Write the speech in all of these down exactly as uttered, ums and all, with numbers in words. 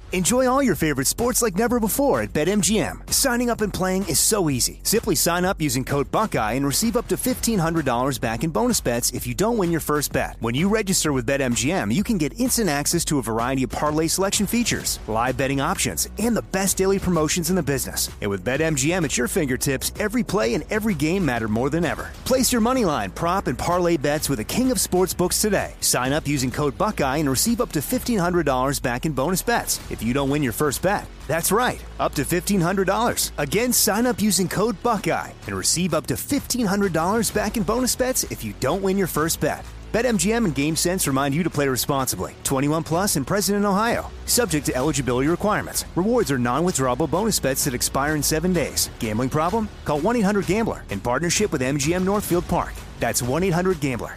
Enjoy all your favorite sports like never before at BetMGM. Signing up and playing is so easy. Simply sign up using code Buckeye and receive up to fifteen hundred dollars back in bonus bets if you don't win your first bet. When you register with BetMGM, you can get instant access to a variety of parlay selection features, live betting options, and the best daily promotions in the business. And with BetMGM at your fingertips, every play and every game matter more than ever. Place your moneyline, prop, and parlay bets with the king of sportsbooks today. Sign up using code Buckeye and receive up to fifteen hundred dollars back in bonus bets if you don't win your first bet. That's right, up to fifteen hundred dollars. Again, sign up using code Buckeye and receive up to fifteen hundred dollars back in bonus bets if you don't win your first bet. BetMGM and GameSense remind you to play responsibly. twenty-one plus and present in Ohio. Subject to eligibility requirements. Rewards are non-withdrawable bonus bets that expire in seven days. Gambling problem? Call one eight hundred gambler in partnership with M G M Northfield Park. That's one eight hundred gambler.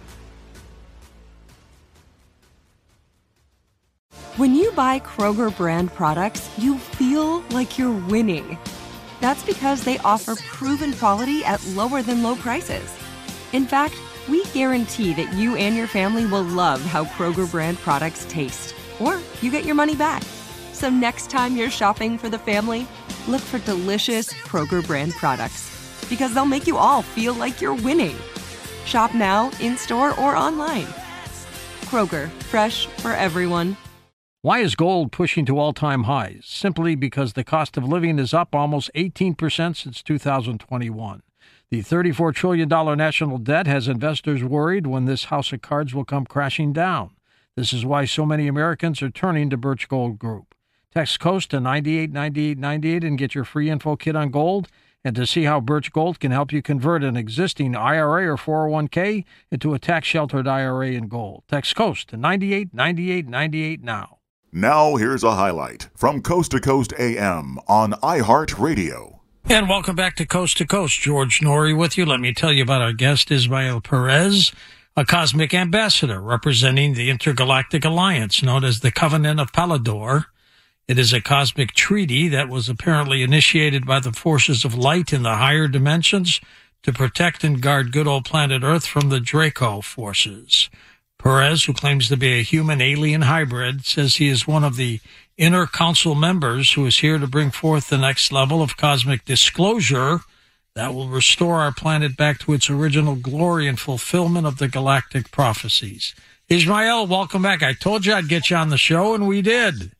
When you buy Kroger brand products, you feel like you're winning. That's because they offer proven quality at lower than low prices. In fact, we guarantee that you and your family will love how Kroger brand products taste, or you get your money back. So next time you're shopping for the family, look for delicious Kroger brand products, because they'll make you all feel like you're winning. Shop now, in-store, or online. Kroger, fresh for everyone. Why is gold pushing to all-time highs? Simply because the cost of living is up almost eighteen percent since two thousand twenty-one. The thirty-four trillion dollars national debt has investors worried when this house of cards will come crashing down. This is why so many Americans are turning to Birch Gold Group. Text COAST to nine eight nine eight nine eight and get your free info kit on gold, and to see how Birch Gold can help you convert an existing I R A or four oh one k into a tax-sheltered I R A in gold. Text COAST to nine eight nine eight nine eight now. Now here's a highlight from Coast to Coast A M on iHeartRadio. And welcome back to Coast to Coast. George Noory with you. Let me tell you about our guest, Ismael Perez, a cosmic ambassador representing the Intergalactic Alliance known as the Covenant of Palador. It is a cosmic treaty that was apparently initiated by the forces of light in the higher dimensions to protect and guard good old planet Earth from the Draco forces. Perez, who claims to be a human-alien hybrid, says he is one of the inner council members who is here to bring forth the next level of cosmic disclosure that will restore our planet back to its original glory and fulfillment of the galactic prophecies. Ismael, welcome back. I told you I'd get you on the show, and we did.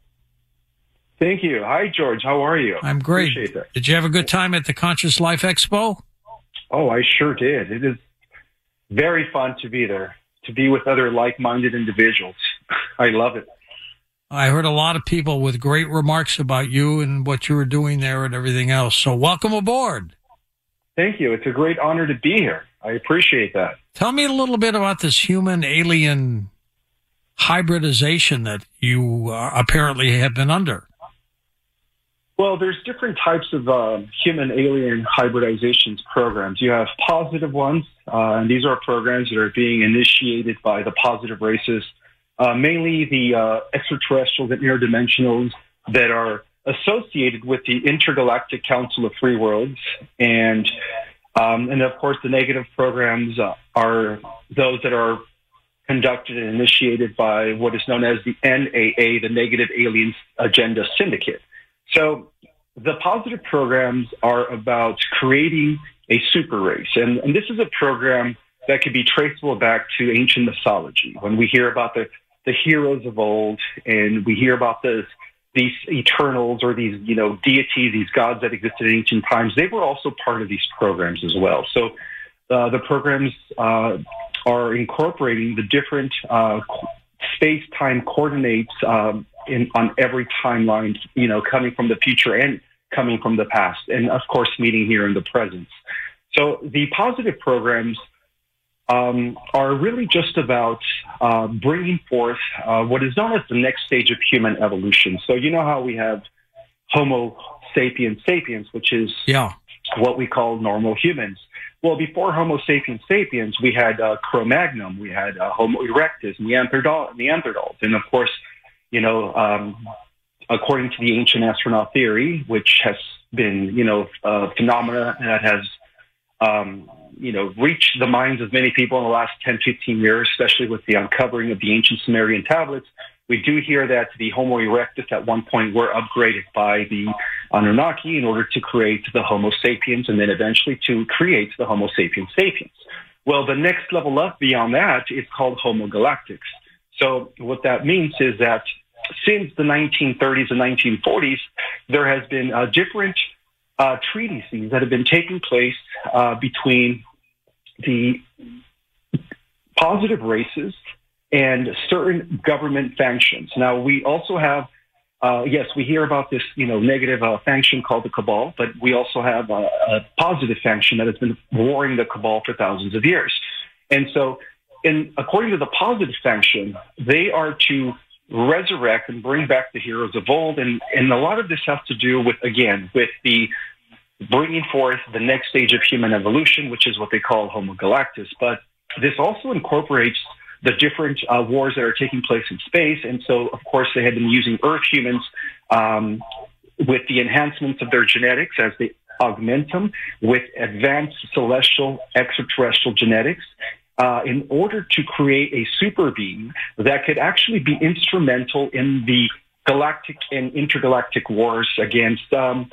Thank you. Hi, George. How are you? I'm great. Appreciate that. Did you have a good time at the Conscious Life Expo? Oh, I sure did. It is very fun to be there, to be with other like-minded individuals. I love it. I heard a lot of people with great remarks about you and what you were doing there and everything else. So welcome aboard. Thank you. It's a great honor to be here. I appreciate that. Tell me a little bit about this human-alien hybridization that you uh, apparently have been under. Well, there's different types of uh, human-alien hybridizations programs. You have positive ones, uh, and these are programs that are being initiated by the positive races, uh, mainly the uh, extraterrestrials and interdimensionals that are associated with the Intergalactic Council of Free Worlds. And, um, and of course, the negative programs uh, are those that are conducted and initiated by what is known as the N A A, the Negative Aliens Agenda Syndicate. So the positive programs are about creating a super race. And, and this is a program that could be traceable back to ancient mythology. When we hear about the, the heroes of old and we hear about the, these eternals or these, you know, deities, these gods that existed in ancient times, they were also part of these programs as well. So uh, the programs uh, are incorporating the different uh, space-time coordinates um, in, on every timeline, you know, coming from the future and coming from the past, and of course, meeting here in the present. So the positive programs um, are really just about uh, bringing forth uh, what is known as the next stage of human evolution. So you know how we have Homo sapiens sapiens, which is yeah. what we call normal humans. Well, before Homo sapiens sapiens, we had uh, Cro-Magnon, we had uh, Homo erectus, Neanderthal, Neanderthals, and of course, you know, um, according to the ancient astronaut theory, which has been, you know, a phenomena that has, um, you know, reached the minds of many people in the last ten, fifteen years, especially with the uncovering of the ancient Sumerian tablets, We do hear that the Homo erectus at one point were upgraded by the Anunnaki in order to create the Homo sapiens and then eventually to create the Homo sapiens sapiens. Well, the next level up beyond that is called Homo galacticus. So what that means is that since the nineteen thirties and nineteen forties, there has been uh, different uh, treaties that have been taking place uh, between the positive races and certain government functions. Now, we also have, uh, yes, we hear about this, you know, negative uh, faction called the Cabal, but we also have a, a positive faction that has been warring the Cabal for thousands of years. And so, in, according to the positive faction, they are to resurrect and bring back the heroes of old. And, and a lot of this has to do with, again, with the bringing forth the next stage of human evolution, which is what they call Homo galactus. But this also incorporates the different uh, wars that are taking place in space. And so, of course, they have been using Earth humans um, with the enhancements of their genetics as they augment them with advanced celestial extraterrestrial genetics uh, in order to create a super being that could actually be instrumental in the galactic and intergalactic wars against um,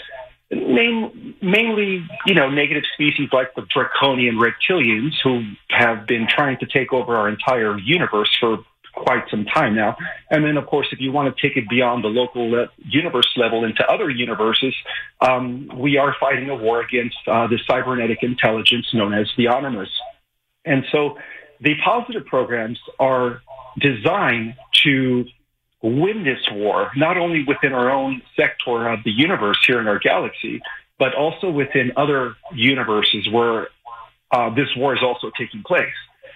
Main, mainly, you know, negative species like the draconian reptilians who have been trying to take over our entire universe for quite some time now. And then, of course, if you want to take it beyond the local le- universe level into other universes, um, we are fighting a war against uh, the cybernetic intelligence known as the Animus. And so the positive programs are designed to win this war, not only within our own sector of the universe here in our galaxy, but also within other universes where uh, this war is also taking place.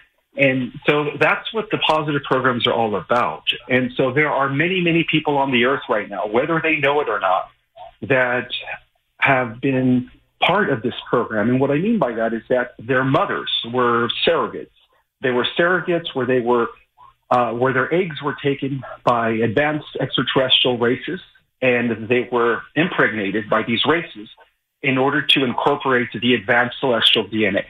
And so that's what the positive programs are all about. And so there are many, many people on the earth right now, whether they know it or not, that have been part of this program. And what I mean by that is that their mothers were surrogates. They were surrogates where they were Uh, where their eggs were taken by advanced extraterrestrial races, and they were impregnated by these races in order to incorporate the advanced celestial D N A.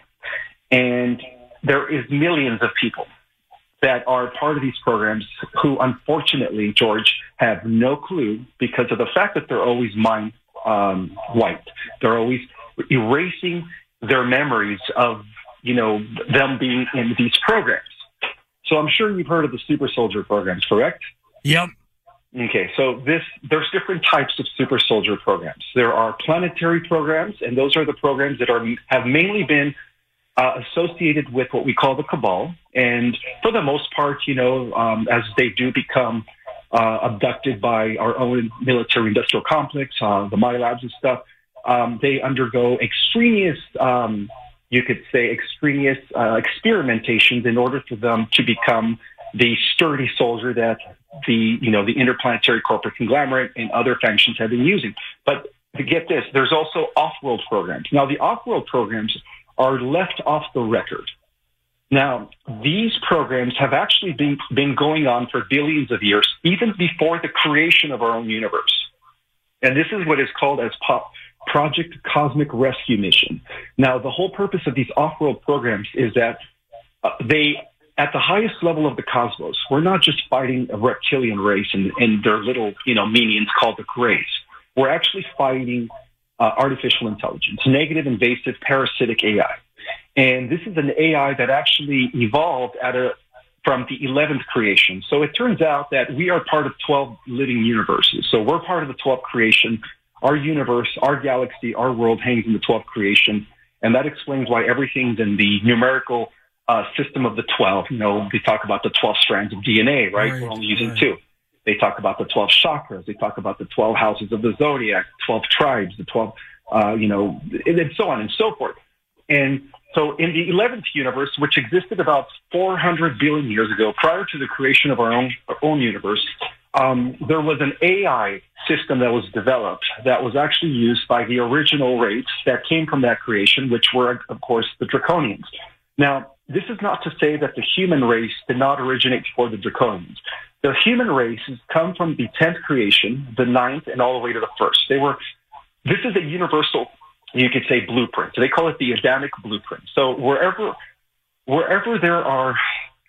And there is millions of people that are part of these programs who, unfortunately, George, have no clue because of the fact that they're always mind um, wiped. They're always erasing their memories of, you know, them being in these programs. So I'm sure you've heard of the super soldier programs, correct? Yep. Okay, so this there's different types of super soldier programs. There are planetary programs, and those are the programs that are have mainly been uh, associated with what we call the Cabal. And for the most part, you know, um, as they do become uh, abducted by our own military-industrial complex, uh, the MILABs and stuff, um, they undergo extraneous um you could say, extraneous uh, experimentations in order for them to become the sturdy soldier that the, you know, the interplanetary corporate conglomerate and other functions have been using. But to get this, there's also off-world programs. Now, the off-world programs are left off the record. Now, these programs have actually been, been going on for billions of years, even before the creation of our own universe. And this is what is called as pop. Project Cosmic Rescue Mission. Now, the whole purpose of these off-world programs is that uh, they, at the highest level of the cosmos, we're not just fighting a reptilian race and, and their little, you know, minions called the Greys. We're actually fighting uh, artificial intelligence, negative, invasive, parasitic A I. And this is an A I that actually evolved at a from the eleventh creation. So it turns out that we are part of twelve living universes. So we're part of the twelfth creation. Our universe, our galaxy, our world hangs in the twelfth creation, and that explains why everything's in the numerical uh, system of the twelve. You know, they talk about the twelve strands of D N A, right? right We're only using right. two. They talk about the twelve chakras. They talk about the twelve houses of the zodiac, twelve tribes, the twelve, uh, you know, and so on and so forth. And so in the eleventh universe, which existed about four hundred billion years ago, prior to the creation of our own, our own universe, Um, there was an A I system that was developed that was actually used by the original race that came from that creation, which were, of course, the Draconians. Now, this is not to say that the human race did not originate before the Draconians. The human race has come from the tenth creation, the ninth, and all the way to the first. They were. This is a universal, you could say, blueprint. So they call it the Adamic blueprint. So wherever, wherever there are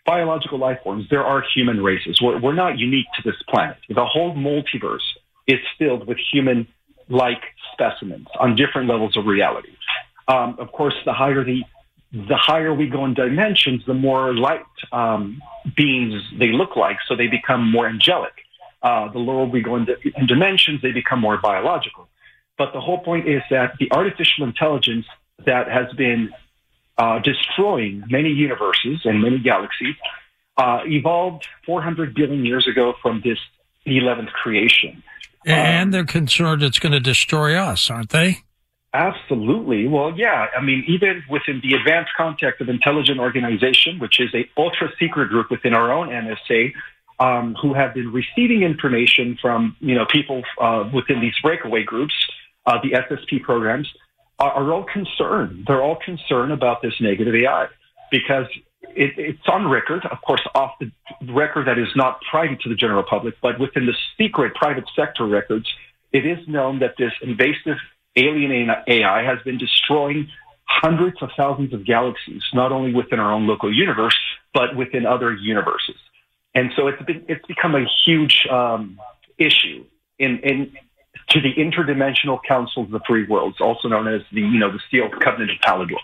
biological life forms. There are human races. We're, we're not unique to this planet. The whole multiverse is filled with human-like specimens on different levels of reality. Um, of course, the higher the the higher we go in dimensions, the more light um, beings they look like, so they become more angelic. Uh, the lower we go in, di- in dimensions, they become more biological. But the whole point is that the artificial intelligence that has been uh, destroying many universes and many galaxies uh, evolved four hundred billion years ago from this eleventh creation. And um, they're concerned it's going to destroy us, aren't they? Absolutely. Well, yeah. I mean, even within the Advanced Contact of Intelligent Organization, which is a ultra-secret group within our own N S A, um, who have been receiving information from, you know, people uh, within these breakaway groups, uh, the S S P programs, are, are all concerned. They're all concerned about this negative A I because it, it's on record, of course, off the record that is not private to the general public, but within the secret private sector records, it is known that this invasive alien A I has been destroying hundreds of thousands of galaxies, not only within our own local universe, but within other universes. And so it's been, it's become a huge um, issue in, in to the Interdimensional Council of the Three Worlds, also known as the, you know, the Sealed Covenant of Palador.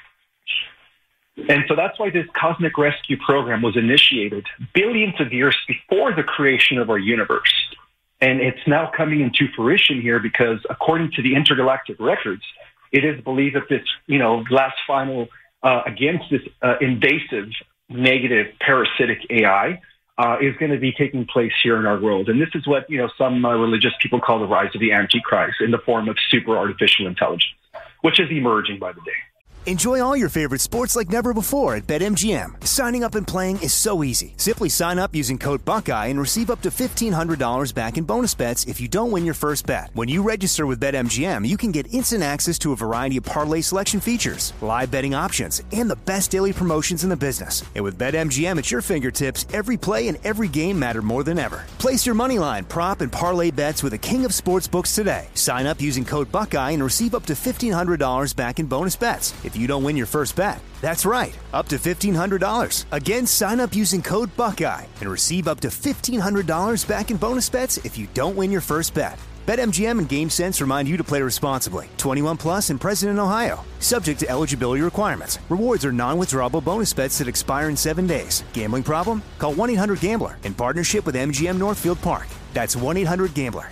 And so that's why this cosmic rescue program was initiated billions of years before the creation of our universe. And it's now coming into fruition here because, according to the intergalactic records, it is believed that this, you know, last final uh, against this uh, invasive, negative, parasitic A I uh, is going to be taking place here in our world. And this is what, you know, some uh, religious people call the rise of the Antichrist in the form of super artificial intelligence, which is emerging by the day. Enjoy all your favorite sports like never before at BetMGM. Signing up and playing is so easy. Simply sign up using code Buckeye and receive up to fifteen hundred dollars back in bonus bets if you don't win your first bet. When you register with BetMGM, you can get instant access to a variety of parlay selection features, live betting options, and the best daily promotions in the business. And with BetMGM at your fingertips, every play and every game matter more than ever. Place your moneyline, prop, and parlay bets with the king of sportsbooks today. Sign up using code Buckeye and receive up to fifteen hundred dollars back in bonus bets if you don't win your first bet. That's right, up to fifteen hundred dollars. Again, sign up using code Buckeye and receive up to fifteen hundred dollars back in bonus bets if you don't win your first bet. BetMGM and GameSense remind you to play responsibly. twenty-one plus and present in Ohio. Subject to eligibility requirements. Rewards are non-withdrawable bonus bets that expire in seven days. Gambling problem? Call one eight hundred gambler in partnership with M G M Northfield Park. That's one eight hundred gambler.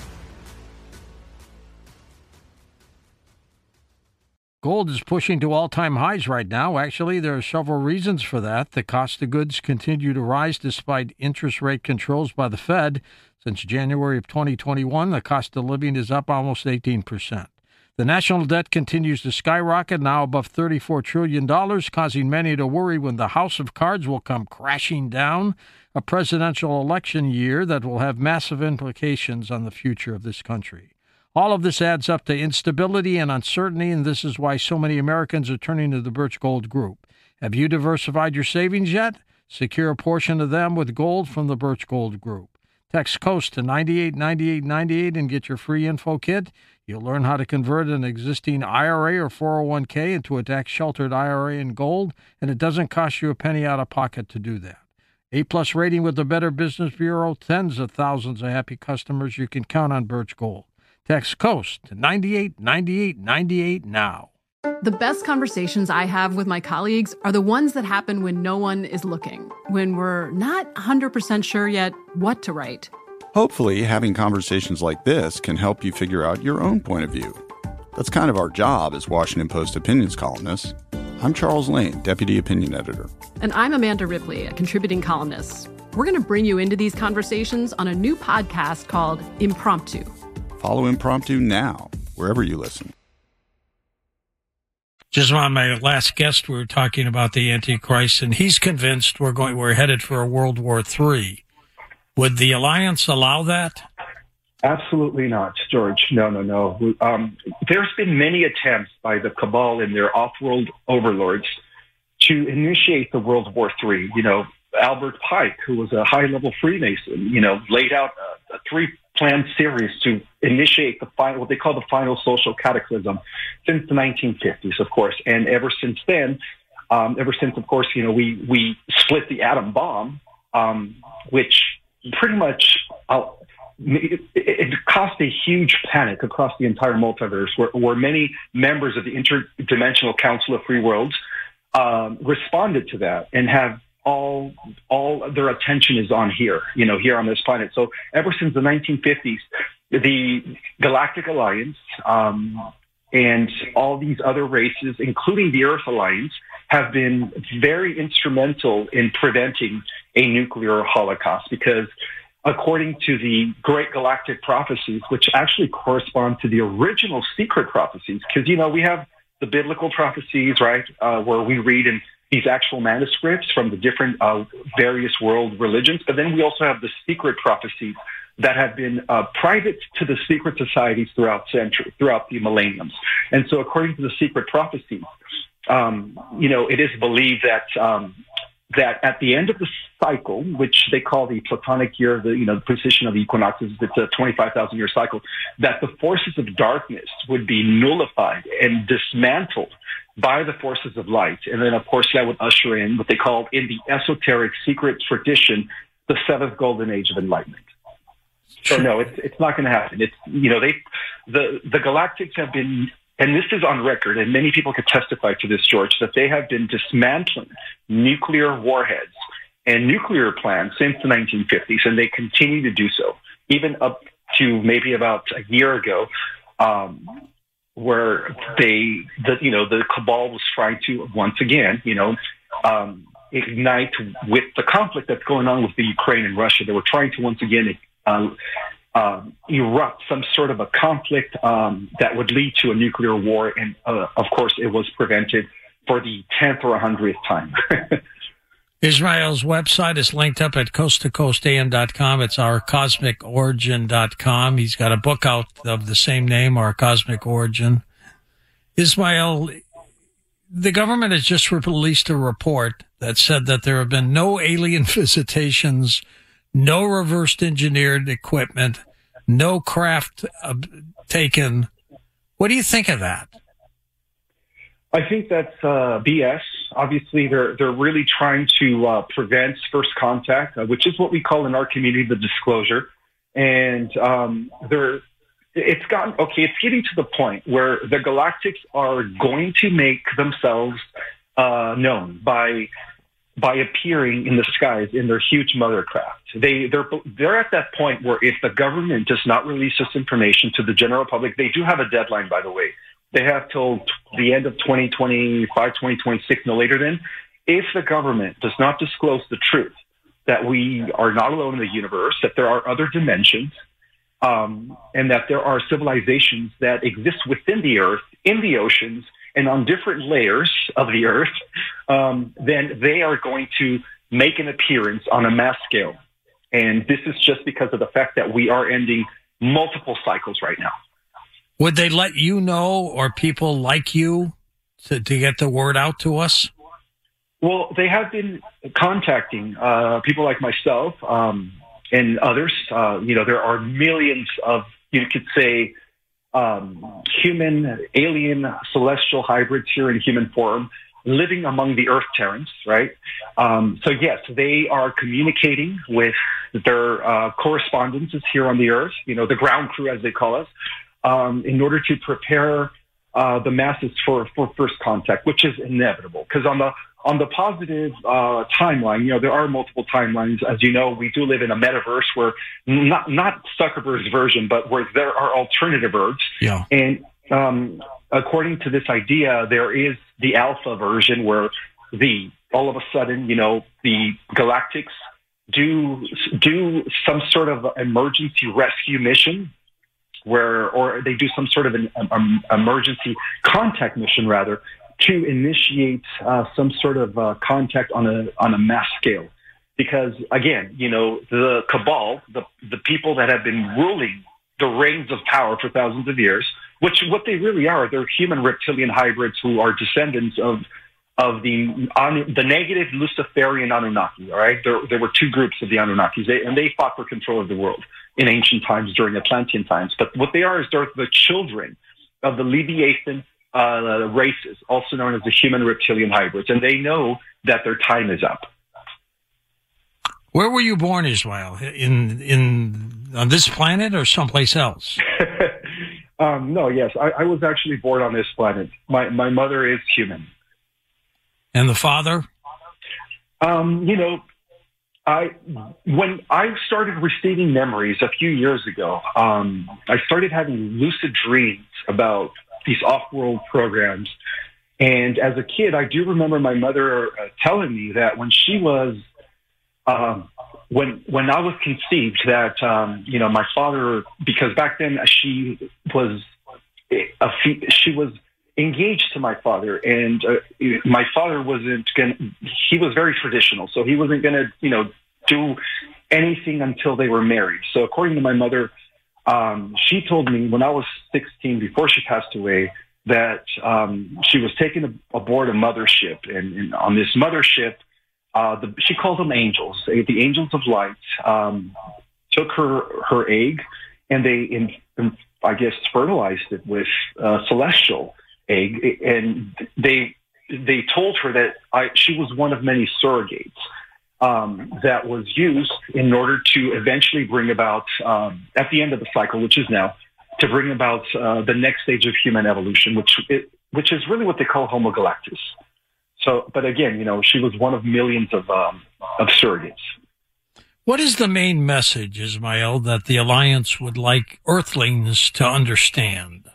Gold is pushing to all-time highs right now. Actually, there are several reasons for that. The cost of goods continue to rise despite interest rate controls by the Fed. Since January of twenty twenty-one, the cost of living is up almost eighteen percent. The national debt continues to skyrocket, now above thirty-four trillion dollars, causing many to worry when the house of cards will come crashing down, a presidential election year that will have massive implications on the future of this country. All of this adds up to instability and uncertainty, and this is why so many Americans are turning to the Birch Gold Group. Have you diversified your savings yet? Secure a portion of them with gold from the Birch Gold Group. Text COAST to nine eight nine eight nine eight and get your free info kit. You'll learn how to convert an existing I R A or four oh one k into a tax-sheltered I R A in gold, and it doesn't cost you a penny out of pocket to do that. A-plus rating with the Better Business Bureau, tens of thousands of happy customers. You can count on Birch Gold. Text COAST to nine eight nine eight nine eight now. The best conversations I have with my colleagues are the ones that happen when no one is looking, when we're not one hundred percent sure yet what to write. Hopefully, having conversations like this can help you figure out your own point of view. That's kind of our job as Washington Post opinions columnists. I'm Charles Lane, Deputy Opinion Editor. And I'm Amanda Ripley, a contributing columnist. We're going to bring you into these conversations on a new podcast called Impromptu. Follow Impromptu now, wherever you listen. Just on my last guest, we were talking about the Antichrist, and he's convinced we're going, we're headed for a World War Three. Would the Alliance allow that? Absolutely not, George. No, no, no. Um, there's been many attempts by the cabal and their off-world overlords to initiate the World War Three. You know, Albert Pike, who was a high-level Freemason, you know, laid out a, a three-plan series to initiate the final, what they call the final social cataclysm since the nineteen fifties, of course. And ever since then, Um, ever since, of course, you know, we, we split the atom bomb, um, which pretty much uh, it, it caused a huge panic across the entire multiverse, where, where many members of the Interdimensional Council of Free Worlds um, responded to that and have all all their attention is on here, you know, here on this planet. So ever since the nineteen fifties, the Galactic Alliance um, and all these other races, including the Earth Alliance, have been very instrumental in preventing a nuclear holocaust, because according to the Great Galactic Prophecies, which actually correspond to the original secret prophecies, because, you know, we have the biblical prophecies, right, uh, where we read in these actual manuscripts from the different uh, various world religions, but then we also have the secret prophecies that have been uh, private to the secret societies throughout century, throughout the millenniums. And so according to the secret prophecies, um, you know, it is believed that um, that at the end of the cycle, which they call the Platonic year, the, you know, the position of the equinoxes, it's a twenty-five thousand year cycle, that the forces of darkness would be nullified and dismantled by the forces of light. And then, of course, that would usher in what they call, in the esoteric secret tradition, the seventh golden age of enlightenment. So no, it's it's not going to happen. It's, you know, they the the Galactics have been, and this is on record, and many people could testify to this, George, that they have been dismantling nuclear warheads and nuclear plants since the nineteen fifties, and they continue to do so, even up to maybe about a year ago, um, where they, the, you know, the cabal was trying to once again, you know, um, ignite with the conflict that's going on with the Ukraine and Russia. They were trying to once again uh, uh, erupt some sort of a conflict um, that would lead to a nuclear war, and uh, of course, it was prevented for the tenth or hundredth time. Israel's website is linked up at coast to coast a m dot com. It's our cosmic origin dot com. He's got a book out of the same name, Our Cosmic Origin. Ismail, the government has just released a report that said that there have been no alien visitations, no reversed engineered equipment, no craft uh, taken. What do you think of that? I think that's uh, B S. Obviously, they're they're really trying to uh, prevent first contact, uh, which is what we call in our community the disclosure. And um, they're it's gotten okay. It's getting to the point where the Galactics are going to make themselves uh, known by by appearing in the skies in their huge mothercraft. They they're they're at that point where if the government does not release this information to the general public, they do have a deadline, by the way. They have till the end of twenty twenty-five, twenty twenty-six, no later than. If the government does not disclose the truth, that we are not alone in the universe, that there are other dimensions, um, and that there are civilizations that exist within the Earth, in the oceans, and on different layers of the Earth, um, then they are going to make an appearance on a mass scale. And this is just because of the fact that we are ending multiple cycles right now. Would they let you know, or people like you, to, to get the word out to us? Well, they have been contacting uh, people like myself um, and others. Uh, you know, there are millions of, you could say, um, human, alien, celestial hybrids here in human form living among the Earth Terrans, right? Um, so, yes, they are communicating with their uh, correspondences here on the Earth, you know, the ground crew, as they call us, Um, in order to prepare uh, the masses for, for first contact, which is inevitable. Because on the on the positive uh, timeline, you know, there are multiple timelines. As you know, we do live in a metaverse where not not Zuckerberg's version, but where there are alternative Earths. Yeah. And um, according to this idea, there is the alpha version where the all of a sudden, you know, the Galactics do do some sort of emergency rescue mission, where, or they do some sort of an um, emergency contact mission, rather, to initiate uh, some sort of uh, contact on a on a mass scale. Because again, you know, the cabal, the the people that have been ruling the reins of power for thousands of years, which what they really are, they're human reptilian hybrids who are descendants of of the the negative Luciferian Anunnaki. All right, there there were two groups of the Anunnakis, they, and they fought for control of the world in ancient times during Atlantean times. But what they are is they're the children of the Leviathan uh, races, also known as the human reptilian hybrids, and they know that their time is up. Where were you born, Ismael? In in on this planet or someplace else? um, no, yes, I, I was actually born on this planet. My my mother is human. And the father? Um, you know, I when I started receiving memories a few years ago, um, I started having lucid dreams about these off-world programs. And as a kid, I do remember my mother uh, telling me that when she was Um, when when I was conceived, that um, you know, my father, because back then she was a she was engaged to my father, and uh, my father wasn't going. He was very traditional, so he wasn't going to you know do anything until they were married. So according to my mother, um, she told me when I was sixteen, before she passed away, that um, she was taken aboard a mothership, and, and on this mothership. Uh, the, she called them angels. They, the angels of light um, took her her egg, and they, in, in, I guess, fertilized it with uh, celestial egg. And they they told her that I, she was one of many surrogates um, that was used in order to eventually bring about, um, at the end of the cycle, which is now, to bring about uh, the next stage of human evolution, which it, which is really what they call Homo galactus. So, but again, you know, she was one of millions of um, of surrogates. What is the main message, Ismael, that the Alliance would like Earthlings to understand?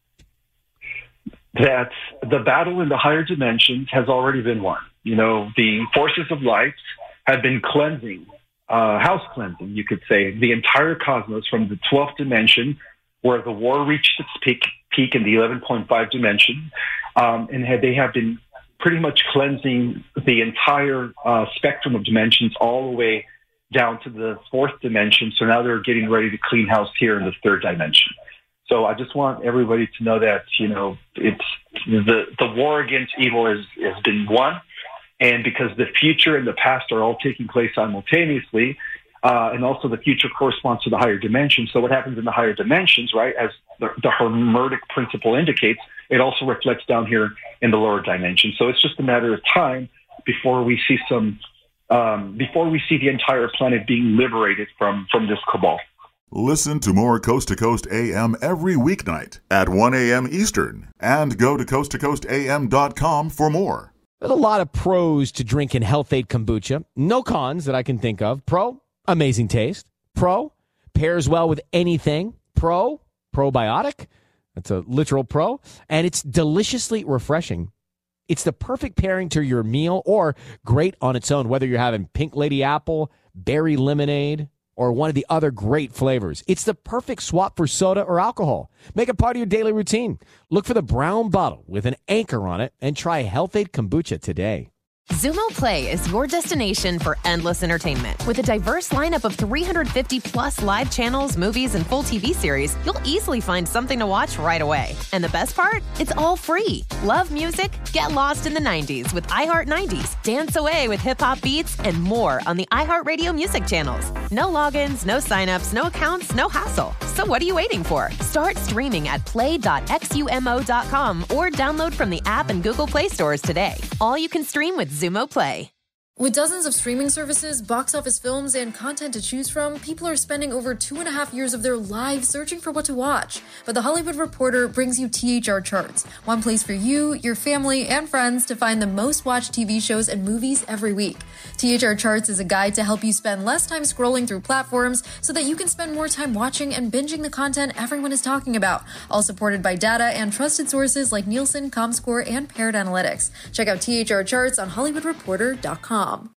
That the battle in the higher dimensions has already been won. You know, the forces of light have been cleansing, uh, house cleansing, you could say, the entire cosmos from the twelfth dimension, where the war reached its peak, peak in the eleven point five dimension, um, and had, they have been pretty much cleansing the entire uh, spectrum of dimensions all the way down to the fourth dimension. So now they're getting ready to clean house here in the third dimension. So I just want everybody to know that, you know, it's the, the war against evil has, has been won. And because the future and the past are all taking place simultaneously, uh, and also the future corresponds to the higher dimension. So what happens in the higher dimensions, right, as the, the Hermetic principle indicates, it also reflects down here in the lower dimension. So it's just a matter of time before we see some, um, before we see the entire planet being liberated from, from this cabal. Listen to more Coast to Coast A M every weeknight at one a.m. Eastern, and go to coast to coast a m dot com for more. There's a lot of pros to drinking Health-Ade kombucha. No cons that I can think of. Pro, amazing taste. Pro, pairs well with anything. Pro, probiotic. That's a literal pro. And it's deliciously refreshing. It's the perfect pairing to your meal, or great on its own, whether you're having pink lady apple, berry lemonade, or one of the other great flavors. It's the perfect swap for soda or alcohol. Make it part of your daily routine. Look for the brown bottle with an anchor on it and try Health-Ade kombucha today. Xumo Play is your destination for endless entertainment. With a diverse lineup of three hundred fifty plus live channels, movies, and full T V series, you'll easily find something to watch right away. And the best part? It's all free. Love music? Get lost in the nineties with iHeart nineties. Dance away with hip-hop beats and more on the iHeartRadio music channels. No logins, no signups, no accounts, no hassle. So what are you waiting for? Start streaming at play dot xumo dot com or download from the app and Google Play stores today. All you can stream with Xumo Play. With dozens of streaming services, box office films, and content to choose from, people are spending over two and a half years of their lives searching for what to watch. But The Hollywood Reporter brings you T H R Charts, one place for you, your family, and friends to find the most watched T V shows and movies every week. T H R Charts is a guide to help you spend less time scrolling through platforms so that you can spend more time watching and binging the content everyone is talking about, all supported by data and trusted sources like Nielsen, Comscore, and Paired Analytics. Check out T H R Charts on hollywood reporter dot com.